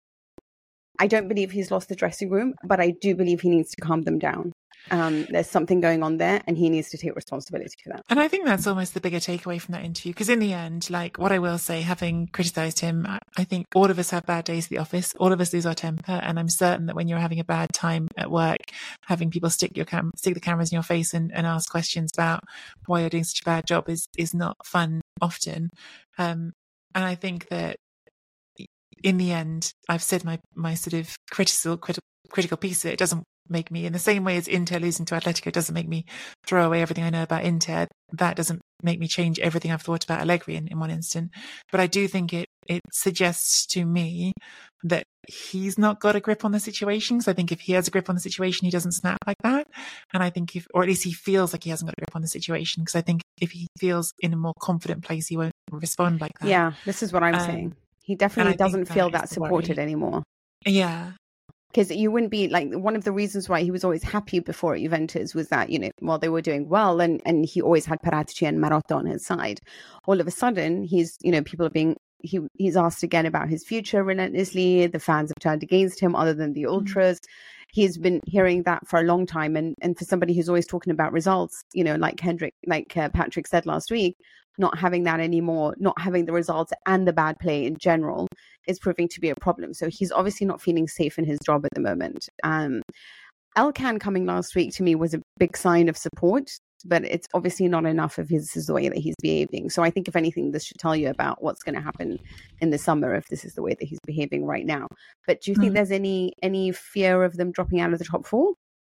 I don't believe he's lost the dressing room, but I do believe he needs to calm them down. Um, there's something going on there, and he needs to take responsibility for that. And I think that's almost the bigger takeaway from that interview. Because in the end, like what I will say, having criticised him, I, I think all of us have bad days at the office. All of us lose our temper. And I'm certain that when you're having a bad time at work, having people stick your cam- stick the cameras in your face and, and ask questions about why you're doing such a bad job is, is not fun often. Um, and I think that in the end, I've said my, my sort of critical, critical, critical piece of it. It doesn't make me, in the same way as Inter losing to Atletico doesn't make me throw away everything I know about Inter, that doesn't make me change everything I've thought about Allegri in, in one instant. But I do think it it suggests to me that he's not got a grip on the situation. So I think if he has a grip on the situation, he doesn't snap like that. And I think if, or at least he feels like he hasn't got a grip on the situation, because I think if he feels in a more confident place, he won't respond like that. Yeah, this is what I'm um, saying. He definitely doesn't feel that, that supported worry. anymore. Yeah. Because you wouldn't be like, one of the reasons why he was always happy before at Juventus was that, you know, while they were doing well and, and he always had Paratici and Marotta on his side. All of a sudden, he's, you know, people are being, he he's asked again about his future relentlessly. The fans have turned against him other than the ultras. Mm-hmm. He's been hearing that for a long time. And, and for somebody who's always talking about results, you know, like Hendrik, like uh, Patrick said last week, not having that anymore, not having the results and the bad play in general is proving to be a problem. So he's obviously not feeling safe in his job at the moment. Um, Elkan coming last week to me was a big sign of support, but it's obviously not enough if this is the way that he's behaving. So I think if anything, this should tell you about what's going to happen in the summer if this is the way that he's behaving right now. But do you think mm-hmm. there's any any fear of them dropping out of the top four?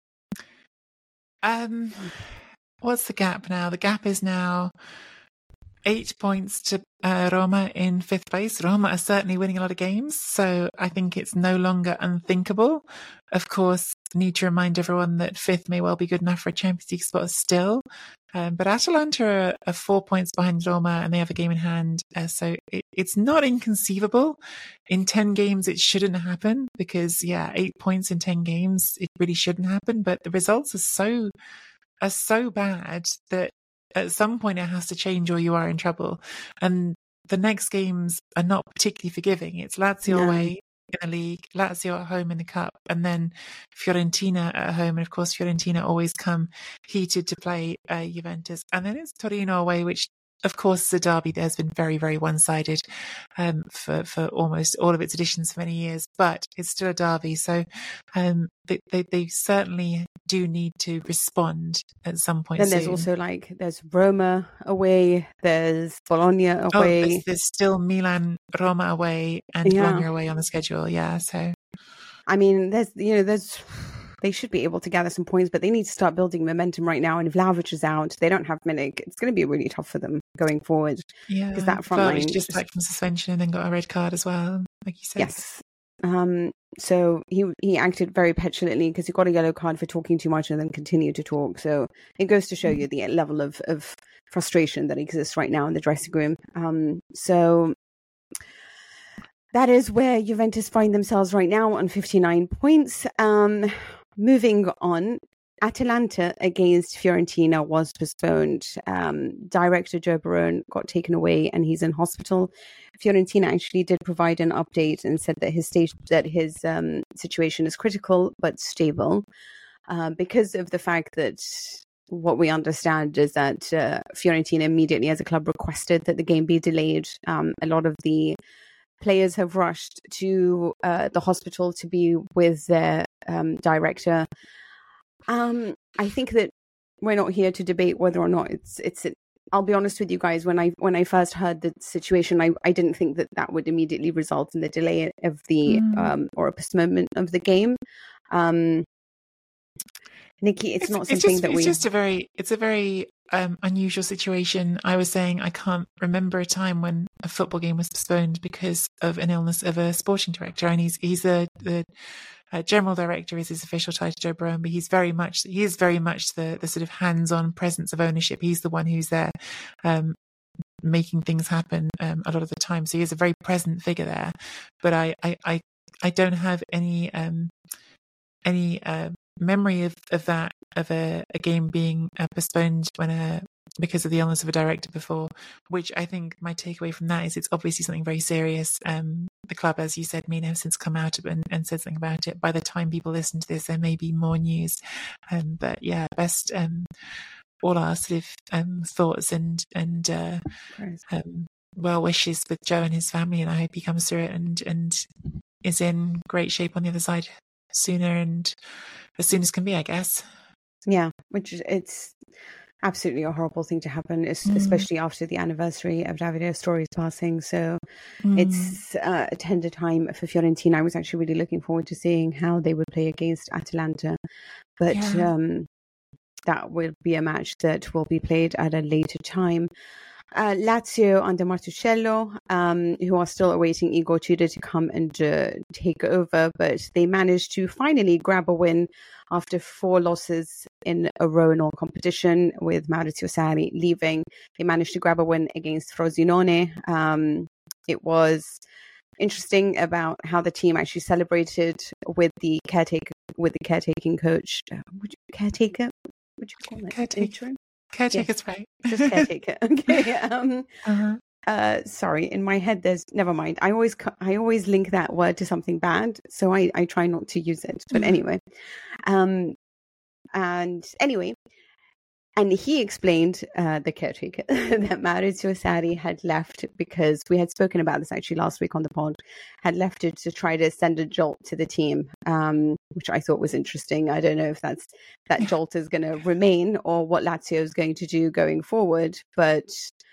Um, what's the gap now? The gap is now eight points to uh, Roma in fifth place. Roma are certainly winning a lot of games, so I think it's no longer unthinkable. Of course, need to remind everyone that fifth may well be good enough for a Champions League spot still. Um, but Atalanta are, are four points behind Roma and they have a game in hand. Uh, so it, it's not inconceivable. In ten games, it shouldn't happen because, yeah, eight points in ten games, it really shouldn't happen. But the results are so are so bad that at some point it has to change or you are in trouble. And the next games are not particularly forgiving. It's Lazio no. away in the league, Lazio at home in the cup, and then Fiorentina at home. And of course, Fiorentina always come heated to play uh, Juventus. And then it's Torino away, which of course, the derby there has been very, very one-sided um, for, for almost all of its editions for many years, but it's still a derby. So um, they, they, they certainly do need to respond at some point Then soon. there's also like, there's Roma away, there's Bologna away. Oh, there's, there's still Milan, Roma away, and yeah. Bologna away on the schedule. Yeah, so. I mean, there's, you know, there's... They should be able to gather some points, but they need to start building momentum right now. And if Vlahovic is out, they don't have Milik. It's going to be really tough for them going forward. Yeah, because that front line just back from suspension and then got a red card as well, like you said. Yes. Um. So he he acted very petulantly because he got a yellow card for talking too much and then continued to talk. So it goes to show you the level of of frustration that exists right now in the dressing room. Um. So. That is where Juventus find themselves right now on fifty-nine points. Um, moving on, Atalanta against Fiorentina was postponed. Um, director Joe Barone got taken away and he's in hospital. Fiorentina actually did provide an update and said that his state, that his um, situation is critical but stable uh, because of the fact that what we understand is that uh, Fiorentina immediately as a club requested that the game be delayed. Um, a lot of the players have rushed to uh, the hospital to be with their um, director. Um, I think that we're not here to debate whether or not it's it's. I'll be honest with you guys. When I when I first heard the situation, I, I didn't think that that would immediately result in the delay of the mm. um, or a postponement of the game. Um, Nikki, it's, it's not it's something just, that it's we. just a very, it's a very um, unusual situation. I was saying I can't remember a time when a football game was postponed because of an illness of a sporting director, and he's he's the the uh, general director is his official title, Joe Brown, but he's very much he is very much the the sort of hands-on presence of ownership. He's the one who's there. Um, making things happen um, a lot of the time, so he is a very present figure there. But I, I, I, I don't have any um, any uh, memory of, of that of a, a game being uh, postponed when a because of the illness of a director before. Which I think my takeaway from that is it's obviously something very serious. Um, the club, as you said, Mina, have since come out and, and said something about it. By the time people listen to this, there may be more news. Um, but yeah, best. Um, all our sort of um, thoughts and and uh, um, well wishes with Joe and his family, and I hope he comes through it and and is in great shape on the other side sooner and as soon as can be, I guess. Yeah, which is, it's absolutely a horrible thing to happen, Mm. especially after the anniversary of Davide Astori's passing. So Mm. it's uh, a tender time for Fiorentina. I was actually really looking forward to seeing how they would play against Atalanta, but. Yeah. Um, That will be a match that will be played at a later time. Uh, Lazio under Martuscello, um, who are still awaiting Igor Tudor to come and uh, take over, but they managed to finally grab a win after four losses in a row in all competition, with Maurizio Sarri leaving. They managed to grab a win against Frosinone. Um, it was interesting about how the team actually celebrated with the caretaker, with the caretaking coach. Uh, would you, caretaker? Would you call it? Caretaker. Interim? Caretaker's Yes. right. Just caretaker. Okay. Um, uh-huh. uh, sorry, in my head, there's never mind. I always I always link that word to something bad, so I, I try not to use it. But anyway, um, and anyway, and he explained, uh, the caretaker, that Maurizio Sarri had left because we had spoken about this actually last week on the pod, had left it to try to send a jolt to the team, um, which I thought was interesting. I don't know if that's that jolt is going to remain or what Lazio is going to do going forward, but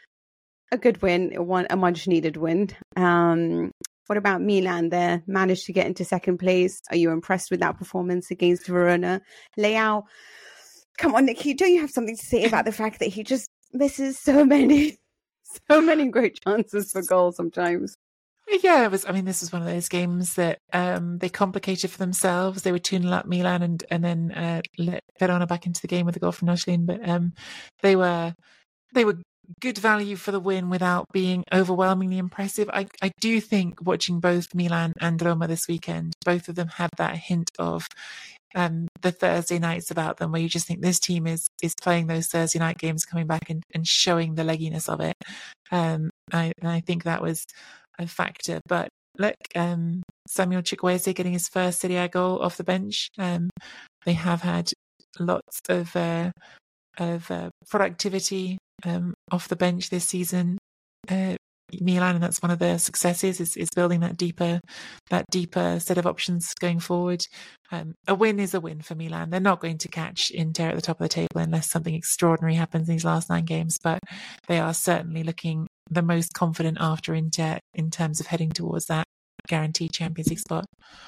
a good win, one a much needed win. Um, what about Milan? They managed to get into second place. Are you impressed with that performance against Verona? Leao. Come on, Nikki, don't you have something to say about the fact that he just misses so many, so many great chances for goals sometimes? Yeah, it was. I mean, this was one of those games that um, they complicated for themselves. They were two nil up Milan and and then uh, let Verona back into the game with a goal from Noslin. But um, they were they were good value for the win without being overwhelmingly impressive. I I do think watching both Milan and Roma this weekend, both of them had that hint of um, the Thursday nights about them, where you just think this team is is playing those Thursday night games, coming back and, and showing the legginess of it. Um, I, and I think that was a factor. But look, um, Samuel Chukwueze getting his first Serie A goal off the bench. Um, they have had lots of uh, of uh, productivity um, off the bench this season. Uh, Milan, and that's one of their successes, is, is building that deeper that deeper set of options going forward. Um, a win is a win for Milan. They're not going to catch Inter at the top of the table unless something extraordinary happens in these last nine games, but they are certainly looking the most confident after Inter in terms of heading towards that guaranteed Champions League spot.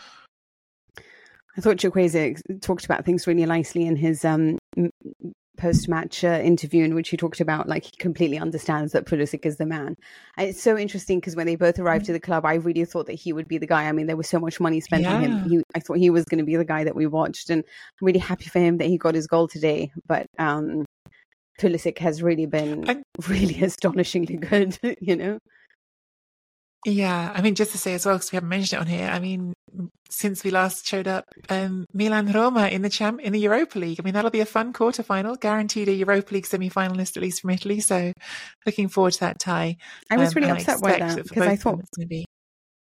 I thought Chukwueze talked about things really nicely in his um, post-match uh, interview, in which he talked about, like, he completely understands that Pulisic is the man. And it's so interesting because when they both arrived to the club, I really thought that he would be the guy. I mean, there was so much money spent Yeah. on him. He, I thought he was going to be the guy that we watched, and I'm really happy for him that he got his goal today. But um, Pulisic has really been I- really astonishingly good, you know? Yeah, I mean, just to say as well, because we haven't mentioned it on here, I mean, since we last showed up, um, Milan Roma in the champ in the Europa League. I mean, that'll be a fun quarterfinal, guaranteed a Europa League semi-finalist, at least from Italy. So, looking forward to that tie. I was Um, really and upset by expect that for because I both of them thought, it's going to be.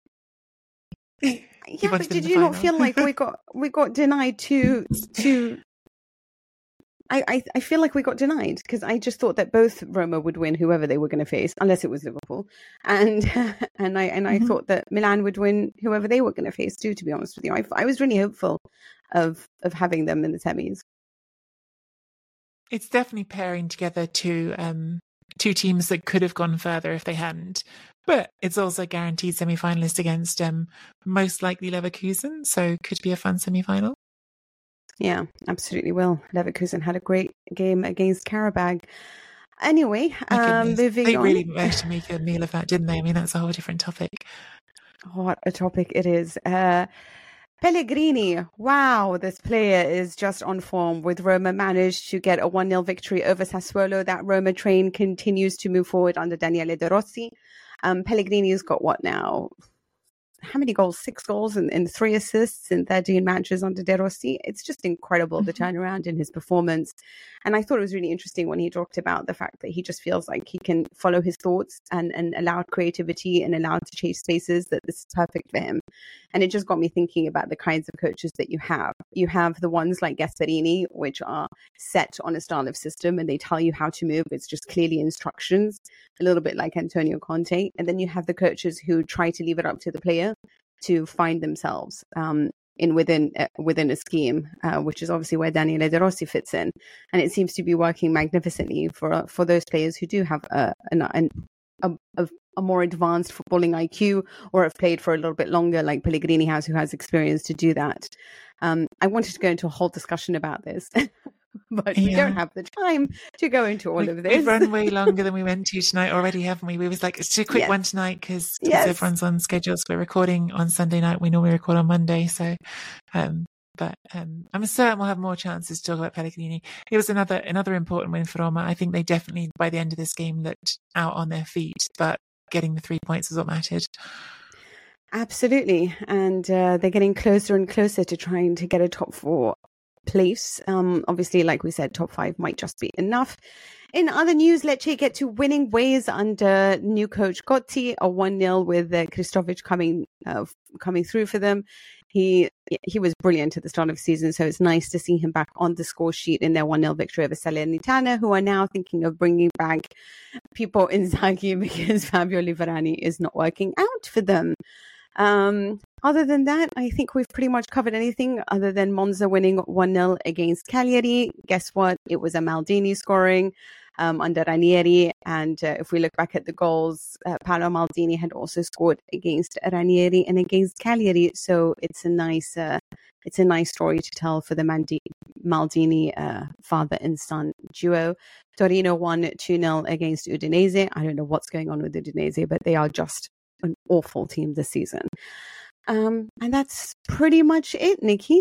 yeah, wanted but them in did the you not final. feel like we got we got denied to to? I, I, I feel like we got denied because I just thought that both Roma would win whoever they were going to face, unless it was Liverpool, and and I and I Mhm. thought that Milan would win whoever they were going to face too. To be honest with you, I, I was really hopeful of of having them in the semis. It's definitely pairing together two um, two teams that could have gone further if they hadn't. But it's also a guaranteed semi-finalist against um, most likely Leverkusen, so could be a fun semi-final. Yeah, absolutely will. Leverkusen had a great game against Karabag. Anyway, um, moving they on. really managed to make a meal of that, didn't they? I mean, that's a whole different topic. What a topic it is. Uh, Pellegrini, wow, this player is just on form. With Roma managed to get a one nil victory over Sassuolo, that Roma train continues to move forward under Daniele De Rossi. Um, Pellegrini's got what now? How many goals? Six goals and, and three assists in thirteen matches under De Rossi. It's just incredible, the turnaround in his performance. And I thought it was really interesting when he talked about the fact that he just feels like he can follow his thoughts and, and allowed creativity and allowed to chase spaces, that this is perfect for him. And it just got me thinking about the kinds of coaches that you have. You have the ones like Gasperini, which are set on a style of system and they tell you how to move. It's just clearly instructions, a little bit like Antonio Conte. And then you have the coaches who try to leave it up to the player to find themselves um, in within uh, within a scheme, uh, which is obviously where Daniele De Rossi fits in, and it seems to be working magnificently for uh, for those players who do have a an, an, a, a a more advanced footballing I Q or have played for a little bit longer, like Pellegrini has, who has experience to do that. Um, I wanted to go into a whole discussion about this. But we Yeah. don't have the time to go into all We've, of this. we've run way longer than we went to tonight already, haven't we? We was like, it's too quick Yes. one tonight because Yes. everyone's on schedules. We're recording on Sunday night. We normally record on Monday. So, um, but um, I'm certain we'll have more chances to talk about Pellegrini. It was another another important win for Roma. I think they definitely, by the end of this game, looked out on their feet, but getting the three points was what mattered. Absolutely. And uh, they're getting closer and closer to trying to get a top four place. Um, obviously, like we said, top five might just be enough. In other news, Lecce get to winning ways under new coach Gotti, a one nil with uh, Kristovic coming uh, coming through for them. He he was brilliant at the start of the season, so it's nice to see him back on the score sheet in their one nil victory over Salernitana, who are now thinking of bringing back Pippo Inzaghi because Fabio Liverani is not working out for them. Um, other than that, I think we've pretty much covered anything other than Monza winning one nil against Cagliari. Guess what? It was a Maldini scoring um, under Ranieri. And uh, if we look back at the goals, uh, Paolo Maldini had also scored against Ranieri and against Cagliari. So it's a nice, uh, it's a nice story to tell for the Mandi- Maldini uh, father and son duo. Torino won two nil against Udinese. I don't know what's going on with Udinese, but they are just an awful team this season. Um, and that's pretty much it, Nikki.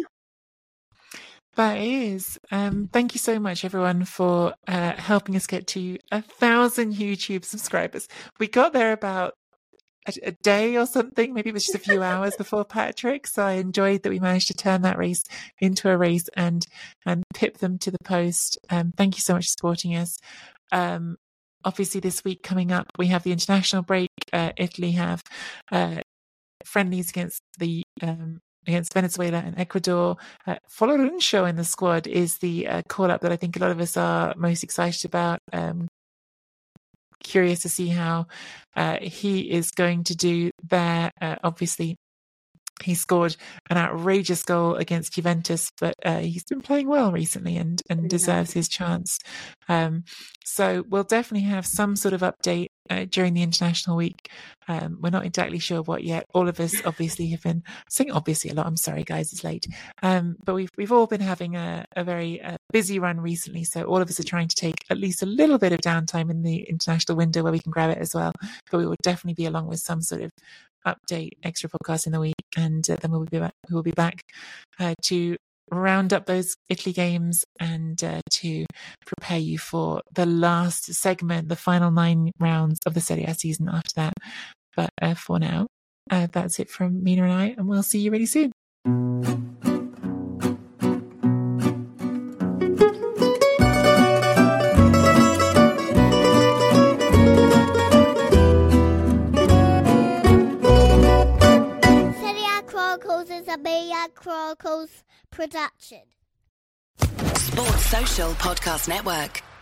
That is. Um, thank you so much, everyone, for uh, helping us get to a thousand YouTube subscribers. We got there about a, a day or something. Maybe it was just a few hours before Patrick. So I enjoyed that we managed to turn that race into a race and and pip them to the post. Um, thank you so much for supporting us. Um, Obviously, this week coming up, we have the international break. Uh, Italy have uh, friendlies against the um, against Venezuela and Ecuador. Uh, Foloruncio in the squad is the uh, call-up that I think a lot of us are most excited about. Um, curious to see how uh, he is going to do there. Uh, obviously, he scored an outrageous goal against Juventus, but uh, he's been playing well recently and, and deserves his chance. Um, so we'll definitely have some sort of update uh, during the international week. Um, we're not exactly sure what yet. All of us obviously have been saying obviously a lot. I'm sorry, guys, it's late. Um, but we've we've all been having a, a very uh, busy run recently. So all of us are trying to take at least a little bit of downtime in the international window where we can grab it as well. But we will definitely be along with some sort of update, extra podcast in the week, and uh, then we'll be back, we'll be back uh, to round up those Italy games and uh, to prepare you for the last segment, the final nine rounds of the Serie A season after that. But uh, for now, uh, that's it from Mina and I, and we'll see you really soon. Mia Chronicles production. Sports Social Podcast Network.